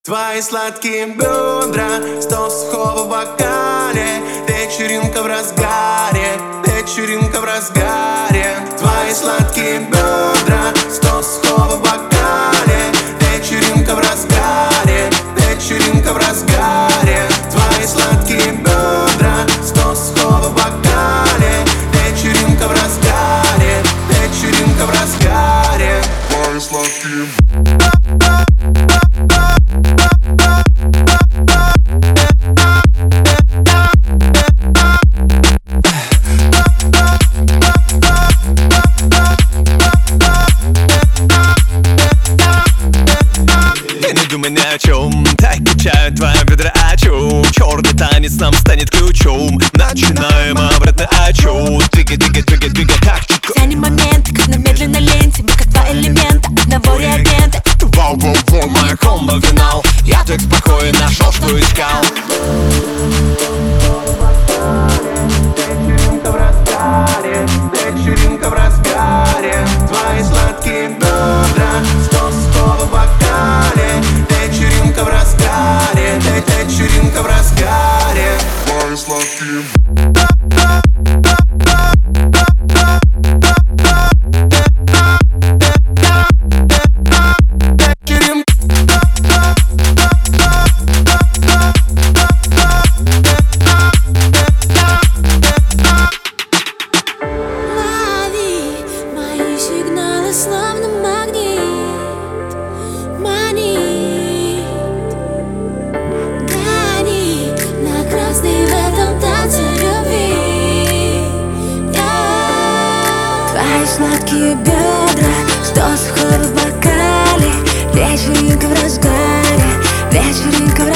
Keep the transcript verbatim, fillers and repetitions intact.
Твои сладкие бедра, сто сухого в бокале. Вечеринка в разгаре, вечеринка в разгаре. Твои сладкие бедра, сто сухого в бокале. Вечеринка в разгаре, вечеринка в разгаре. Твои сладкие бедра, сто сухого в бокале. Вечеринка в разгаре, вечеринка в разгаре. Твои сладкие ни о чем, так качают твои бедра, о чем? Черный танец нам станет ключом. Начинаем обратный отчет. Двигай, двигай, двигай, двигай, как чеку. Тянем моменты, как на медленной ленте. Мы как два элемента одного реагента. Вау, вау, вау, моя комбо финал. Я так спокоен, нашел, что искал. вечеринка в разгаре, вечеринка в разгаре. Твои сладкие бедра, сто сухого в бокале. Вечеринка в разгаре, вечеринка в разгаре. Твои сладкие словно магнит, манит, гонит на красный в этом танце любви. Yeah. Твои сладкие бедра, сто сухого в бокале. Вечеринка в разгаре, вечеринка в